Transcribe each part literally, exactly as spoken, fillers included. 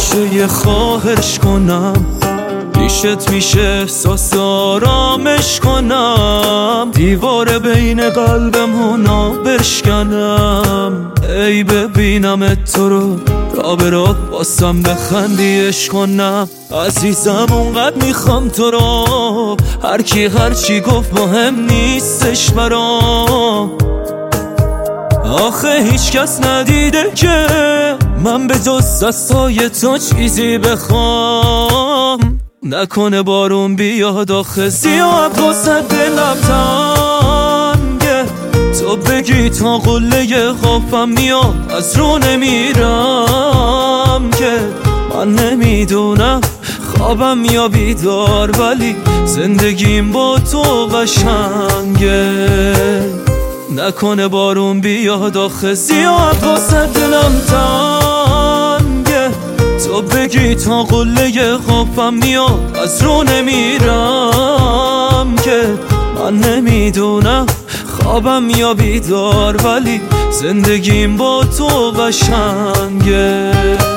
میشه یه خواهش کنم، پیشت میشه احساس آرامش کنم، دیوار بین قلبمونو بشکنم. ای ببینم تو رو را به راه باسم بخندیش کنم. عزیزم اونقدر میخوام تو رو، هر کی هر چی گفت مهم نیستش برام. آخه هیچ کس ندیده که من به جز دستای تو چیزی بخوام. نکنه بارون بیاد آخه زیاد واسه دلم تنگه، تو بگی تا قله خوابم میاد از رو نمیرم که. من نمیدونم خوابم یا بیدار، ولی زندگیم با تو قشنگه. نکنه بارون بیاد آخه زیاد واسه دلم تنگه، تو بگی تا قله خوابم میاد از رو نمیرم که. من نمیدونم خوابم یا بیدار، ولی زندگیم با تو قشنگه.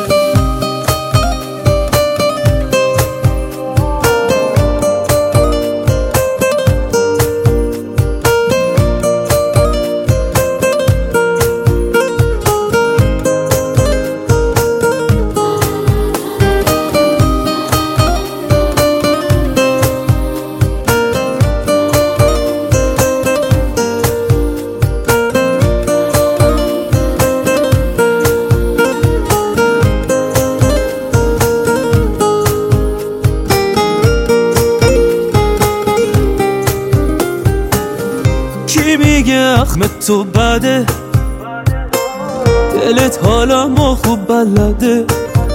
کی میگه اخم تو بده، دلت حالمو خوب بلده.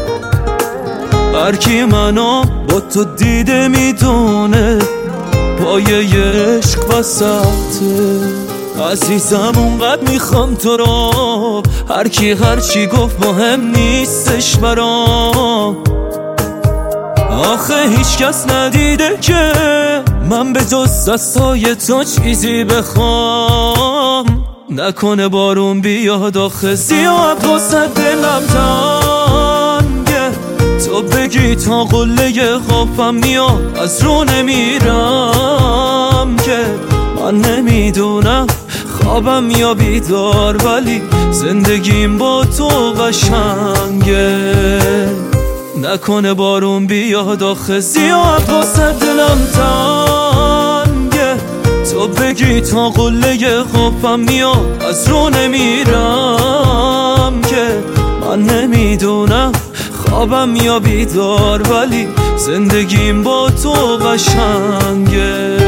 هر کی منو با تو دیده میدونه پایه عشق وسطه. عزیزم اونقدر میخوام تو رو، هر کی هر چی گفت مهم نیستش برام. آخه هیچ کس ندیده که من به جز دستای تو چیزی بخوام. نکنه بارون بیاد آخه زیاد واسه دلم تنگه، تو بگی تا قله خوابم میاد از رو نمیرم که. من نمیدونم خوابم یا بیدار، ولی زندگیم با تو قشنگه. نکنه بارون بیاد آخه زیاد واسه دلم تنگه، تو بگی تا قله خوابم میاد از رو نمیرم که. من نمیدونم خوابم یا بیدار، ولی زندگیم با تو قشنگه.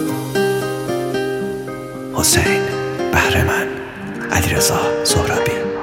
حسین بهرمند، علیرضا سهرابی.